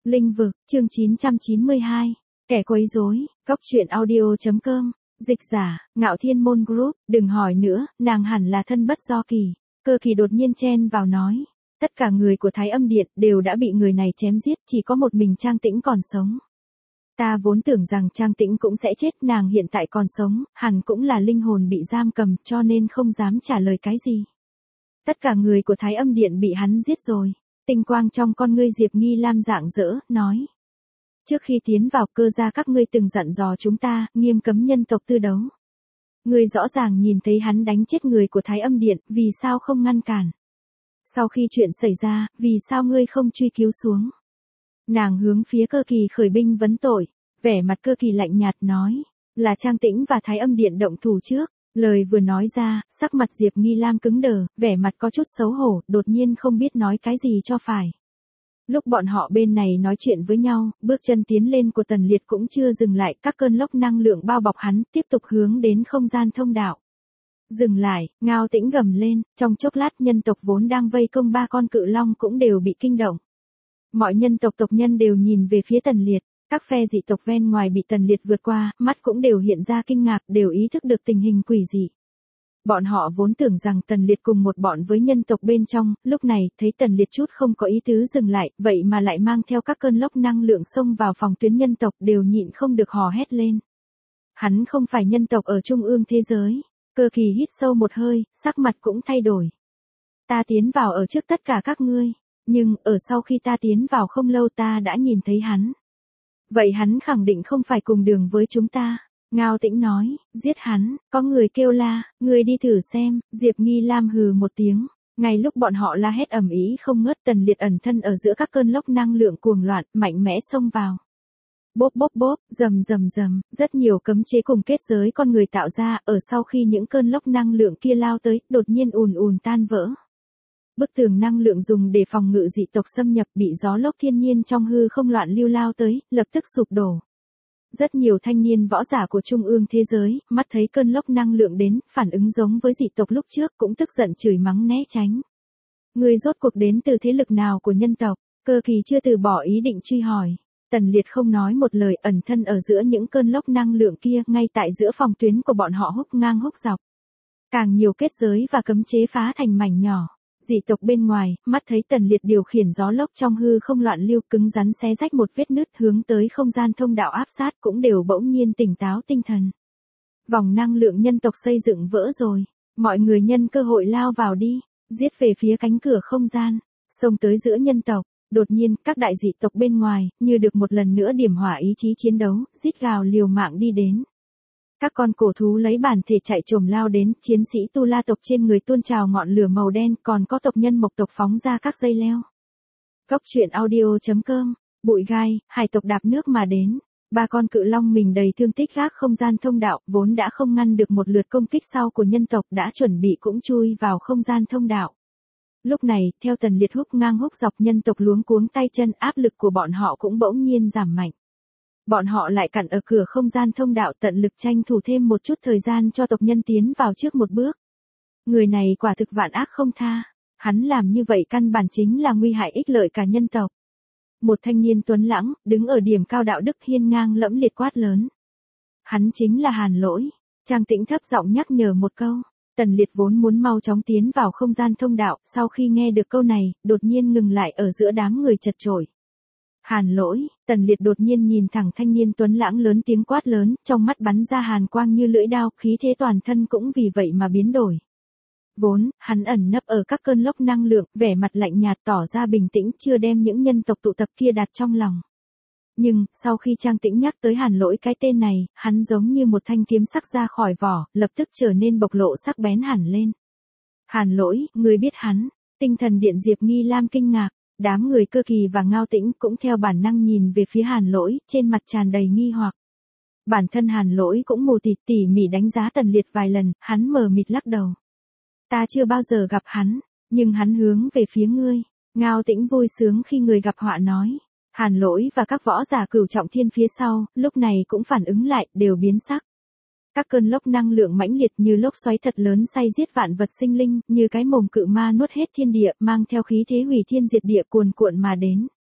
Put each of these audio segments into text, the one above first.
Linh vực, chương 992, kẻ quấy rối, góc truyện audio.com, dịch giả, Ngạo Thiên Môn Group, đừng hỏi nữa, nàng hẳn là thân bất do kỳ. Cơ Kỳ đột nhiên chen vào nói, tất cả người của Thái Âm Điện đều đã bị người này chém giết, chỉ có một mình Trang Tĩnh còn sống. Ta vốn tưởng rằng Trang Tĩnh cũng sẽ chết, nàng hiện tại còn sống, hẳn cũng là linh hồn bị giam cầm, cho nên không dám trả lời cái gì. Tất cả người của Thái Âm Điện bị hắn giết rồi. Tinh quang trong con ngươi Diệp Nghi Lam rạng rỡ, nói. Trước khi tiến vào Cơ gia các ngươi từng dặn dò chúng ta, nghiêm cấm nhân tộc tư đấu. Ngươi rõ ràng nhìn thấy hắn đánh chết người của Thái Âm Điện, vì sao không ngăn cản? Sau khi chuyện xảy ra, vì sao ngươi không truy cứu xuống? Nàng hướng phía Cơ Kỳ khởi binh vấn tội, vẻ mặt Cơ Kỳ lạnh nhạt nói, là Trang Tĩnh và Thái Âm Điện động thủ trước. Lời vừa nói ra, sắc mặt Diệp Nghi Lam cứng đờ, vẻ mặt có chút xấu hổ, đột nhiên không biết nói cái gì cho phải. Lúc bọn họ bên này nói chuyện với nhau, bước chân tiến lên của Tần Liệt cũng chưa dừng lại, các cơn lốc năng lượng bao bọc hắn, tiếp tục hướng đến không gian thông đạo. Dừng lại, Ngao Tĩnh gầm lên, trong chốc lát nhân tộc vốn đang vây công ba con cự long cũng đều bị kinh động. Mọi nhân tộc tộc nhân đều nhìn về phía Tần Liệt. Các phe dị tộc ven ngoài bị Tần Liệt vượt qua, mắt cũng đều hiện ra kinh ngạc, đều ý thức được tình hình quỷ dị. Bọn họ vốn tưởng rằng Tần Liệt cùng một bọn với nhân tộc bên trong, lúc này, thấy Tần Liệt chút không có ý tứ dừng lại, vậy mà lại mang theo các cơn lốc năng lượng xông vào phòng tuyến nhân tộc, đều nhịn không được hò hét lên. Hắn không phải nhân tộc ở trung ương thế giới. Cơ Kỳ hít sâu một hơi, sắc mặt cũng thay đổi. Ta tiến vào ở trước tất cả các ngươi, nhưng, ở sau khi ta tiến vào không lâu ta đã nhìn thấy hắn. Vậy hắn khẳng định không phải cùng đường với chúng ta. Ngao Tĩnh nói, giết hắn, có người kêu la, người đi thử xem, Diệp Nghi Lam hừ một tiếng. Ngay lúc bọn họ la hét ầm ĩ không ngớt, Tần Liệt ẩn thân ở giữa các cơn lốc năng lượng cuồng loạn, mạnh mẽ xông vào. Bốp bốp bốp, rầm rầm rầm, rất nhiều cấm chế cùng kết giới con người tạo ra, ở sau khi những cơn lốc năng lượng kia lao tới, đột nhiên ùn ùn tan vỡ. Bức tường năng lượng dùng để phòng ngự dị tộc xâm nhập bị gió lốc thiên nhiên trong hư không loạn lưu lao tới, lập tức sụp đổ. Rất nhiều thanh niên võ giả của trung ương thế giới, mắt thấy cơn lốc năng lượng đến, phản ứng giống với dị tộc lúc trước cũng tức giận chửi mắng né tránh. Người rốt cuộc đến từ thế lực nào của nhân tộc? Cơ Kỳ chưa từ bỏ ý định truy hỏi. Tần Liệt không nói một lời, ẩn thân ở giữa những cơn lốc năng lượng kia, ngay tại giữa phòng tuyến của bọn họ húc ngang húc dọc. Càng nhiều kết giới và cấm chế phá thành mảnh nhỏ. Dị tộc bên ngoài, mắt thấy Tần Liệt điều khiển gió lốc trong hư không loạn lưu, cứng rắn xé rách một vết nứt hướng tới không gian thông đạo áp sát, cũng đều bỗng nhiên tỉnh táo tinh thần. Vòng năng lượng nhân tộc xây dựng vỡ rồi, mọi người nhân cơ hội lao vào đi, giết về phía cánh cửa không gian, xông tới giữa nhân tộc. Đột nhiên, các đại dị tộc bên ngoài, như được một lần nữa điểm hỏa ý chí chiến đấu, rít gào liều mạng đi đến. Các con cổ thú lấy bản thể chạy trồm lao đến, chiến sĩ Tu La tộc trên người tuôn trào ngọn lửa màu đen, còn có tộc nhân Mộc tộc phóng ra các dây leo. Góc truyện audio.com, bụi gai, hải tộc đạp nước mà đến. Ba con cự long mình đầy thương tích gác không gian thông đạo, vốn đã không ngăn được một lượt công kích sau của nhân tộc, đã chuẩn bị cũng chui vào không gian thông đạo. Lúc này, theo Tần Liệt húc ngang húc dọc, nhân tộc luống cuống tay chân, áp lực của bọn họ cũng bỗng nhiên giảm mạnh. Bọn họ lại cản ở cửa không gian thông đạo, tận lực tranh thủ thêm một chút thời gian cho tộc nhân tiến vào trước một bước. Người này quả thực vạn ác không tha. Hắn làm như vậy căn bản chính là nguy hại ích lợi cả nhân tộc. Một thanh niên tuấn lãng, đứng ở điểm cao đạo đức hiên ngang lẫm liệt quát lớn. Hắn chính là Hàn Lỗi. Trang Tĩnh thấp giọng nhắc nhở một câu. Tần Liệt vốn muốn mau chóng tiến vào không gian thông đạo, sau khi nghe được câu này, đột nhiên ngừng lại ở giữa đám người chật chội. Hàn Lỗi, Tần Liệt đột nhiên nhìn thẳng thanh niên tuấn lãng, lớn tiếng quát lớn, trong mắt bắn ra hàn quang như lưỡi đao, khí thế toàn thân cũng vì vậy mà biến đổi. Vốn, hắn ẩn nấp ở các cơn lốc năng lượng, vẻ mặt lạnh nhạt tỏ ra bình tĩnh, chưa đem những nhân tộc tụ tập kia đặt trong lòng. Nhưng, sau khi Trang Tĩnh nhắc tới Hàn Lỗi cái tên này, hắn giống như một thanh kiếm sắc ra khỏi vỏ, lập tức trở nên bộc lộ sắc bén hẳn lên. Hàn Lỗi, người biết hắn? Tinh thần điện Diệp Nghi Lam kinh ngạc. Đám người Cơ Kỳ và Ngao Tĩnh cũng theo bản năng nhìn về phía Hàn Lỗi, trên mặt tràn đầy nghi hoặc. Bản thân Hàn Lỗi cũng mù tịt tỉ mỉ đánh giá Tần Liệt vài lần, hắn mờ mịt lắc đầu. Ta chưa bao giờ gặp hắn, nhưng hắn hướng về phía ngươi. Ngao Tĩnh vui sướng khi người gặp họa nói. Hàn Lỗi và các võ giả cửu trọng thiên phía sau, lúc này cũng phản ứng lại, đều biến sắc. Các cơn lốc năng lượng mãnh liệt như lốc xoáy thật lớn say giết vạn vật sinh linh, như cái mồm cự ma nuốt hết thiên địa, mang theo khí thế hủy thiên diệt địa cuồn cuộn mà đến.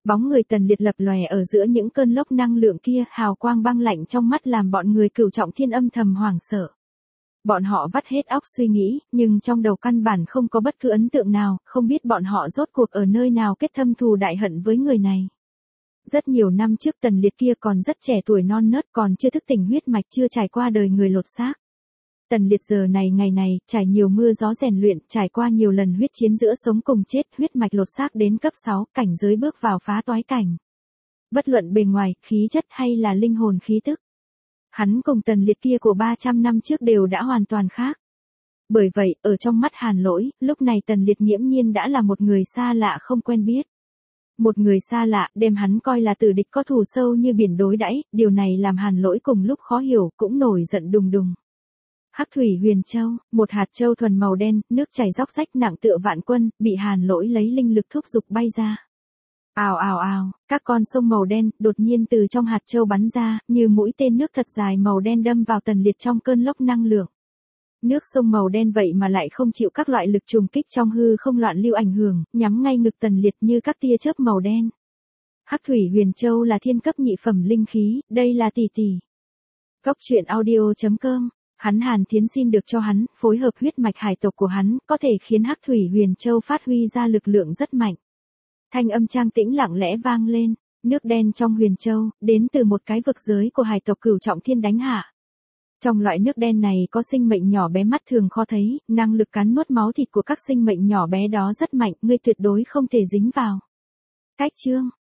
Bóng người Tần Liệt lập lòe ở giữa những cơn lốc năng lượng kia, hào quang băng lạnh trong mắt làm bọn người Cửu Trọng Thiên âm thầm hoảng sợ. Bọn họ vắt hết óc suy nghĩ, nhưng trong đầu căn bản không có bất cứ ấn tượng nào, không biết bọn họ rốt cuộc ở nơi nào kết thâm thù đại hận với người này. Rất nhiều năm trước Tần Liệt kia còn rất trẻ tuổi non nớt, còn chưa thức tỉnh huyết mạch, chưa trải qua đời người lột xác. Tần Liệt giờ này ngày này, trải nhiều mưa gió rèn luyện, trải qua nhiều lần huyết chiến giữa sống cùng chết, huyết mạch lột xác đến cấp 6, cảnh giới bước vào phá toái cảnh. Bất luận bề ngoài, khí chất hay là linh hồn khí tức, hắn cùng Tần Liệt kia của 300 năm trước đều đã hoàn toàn khác. Bởi vậy, ở trong mắt Hàn Lỗi, lúc này Tần Liệt nghiễm nhiên đã là một người xa lạ không quen biết. Một người xa lạ, đem hắn coi là tử địch có thù sâu như biển đối đãi, điều này làm Hàn Lỗi cùng lúc khó hiểu, cũng nổi giận đùng đùng. Hắc Thủy Huyền Châu, một hạt châu thuần màu đen, nước chảy róc rách nặng tựa vạn quân, bị Hàn Lỗi lấy linh lực thúc giục bay ra. Ào ào ào, các con sông màu đen đột nhiên từ trong hạt châu bắn ra, như mũi tên nước thật dài màu đen đâm vào Tần Liệt trong cơn lốc năng lượng. Nước sông màu đen vậy mà lại không chịu các loại lực trùng kích trong hư không loạn lưu ảnh hưởng, nhắm ngay ngực Tần Liệt như các tia chớp màu đen. Hắc Thủy Huyền Châu là thiên cấp nhị phẩm linh khí, đây là tỷ tỷ. Cốc truyện audio.com. Hắn Hàn Thiến xin được cho hắn, phối hợp huyết mạch hải tộc của hắn, có thể khiến Hắc Thủy Huyền Châu phát huy ra lực lượng rất mạnh. Thanh âm trang tĩnh lặng lẽ vang lên, nước đen trong Huyền Châu, đến từ một cái vực giới của hải tộc Cửu Trọng Thiên đánh hạ. Trong loại nước đen này có sinh mệnh nhỏ bé mắt thường khó thấy, năng lực cắn nuốt máu thịt của các sinh mệnh nhỏ bé đó rất mạnh, ngươi tuyệt đối không thể dính vào. Cách chương